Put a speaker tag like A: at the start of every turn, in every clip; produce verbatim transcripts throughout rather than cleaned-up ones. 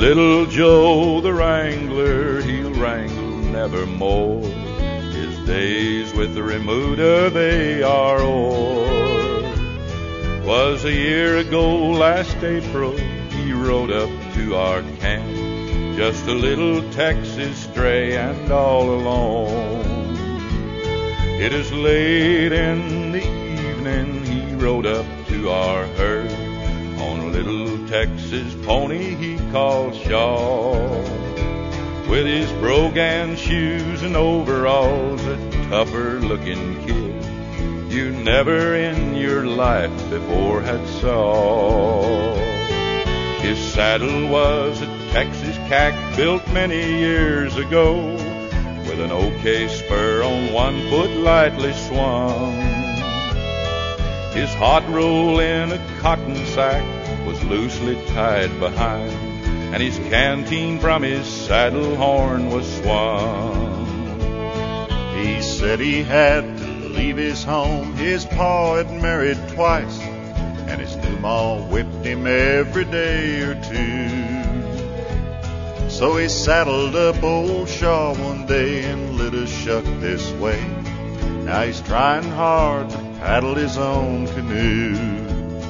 A: Little Joe the Wrangler, he'll wrangle nevermore. His days with the remuda, they are o'er. Was a year ago last April, he rode up to our camp, just a little Texas stray and all alone. It is late in the evening, he rode up to our herd on a little Texas pony he called Shaw. With his brogan shoes and overalls, a tougher looking kid you never in your life before had saw. His saddle was a Texas cack built many years ago, with an OK spur on one foot lightly swung. His hot roll in a cotton sack was loosely tied behind, and his canteen from his saddle horn was swung.
B: He said he had to leave his home. His pa had married twice, and his new ma whipped him every day or two. So he saddled up old Shaw one day and lit a shuck this way. Now he's trying hard to paddle his own canoe.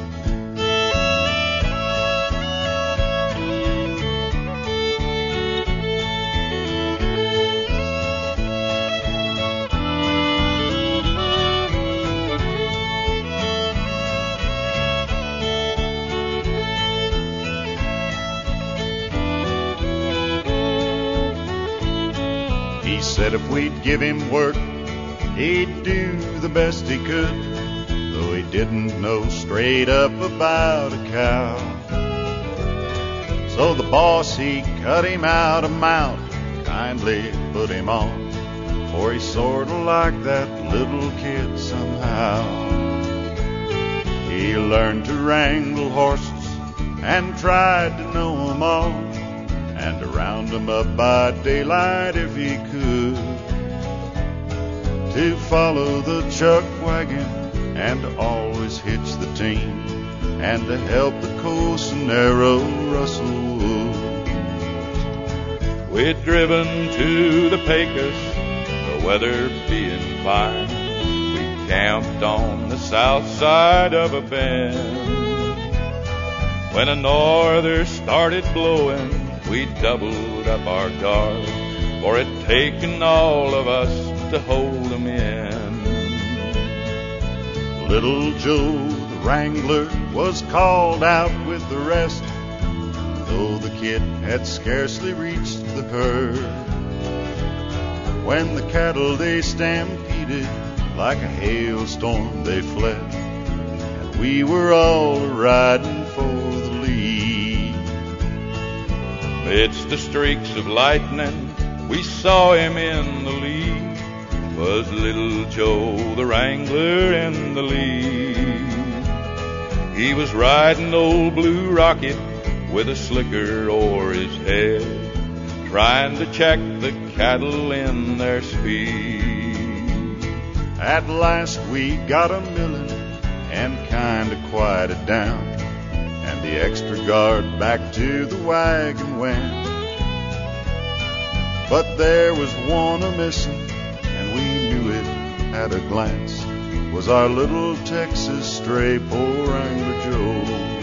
B: He said if we'd give him work, he'd do the best he could, though he didn't know straight up about a cow. So the boss, he cut him out a mount, kindly put him on, for he sorta liked that little kid somehow. He learned to wrangle horses and tried to know 'em all, and to round 'em up by daylight if he could, to follow the chuck wagon and to always hitch the team, and to help the Cocinero rustle wood.
A: We'd driven to the Pecos, the weather being fine. We camped on the south side of a bend. When a norther started blowing, we doubled up our guard, for it'd taken all of us to hold 'em in.
B: Little Joe the Wrangler was called out with the rest, though the kid had scarcely reached the herd, when the cattle they stampeded like a hailstorm they fled, and we were all riding for the lead.
A: Amidst the streaks of lightning, we saw him in the lead. Was little Joe the Wrangler in the lead. He was riding old Blue Rocket with a slicker o'er his head, trying to check the cattle in their speed.
B: At last we got a millin' and kinda quieted down, and the extra guard back to the wagon went. But there was one a-missing, and we knew it at a glance, was our little Texas stray, poor Wrangler Joe.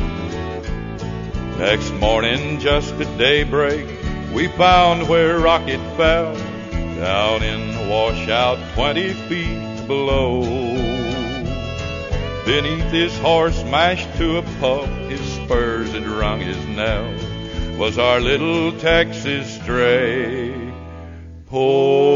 A: Next morning, just at daybreak, we found where Rocket fell, down in the washout twenty feet below. Beneath his horse, mashed to a pulp, his spurs had wrung his knell, was our little Texas stray, poor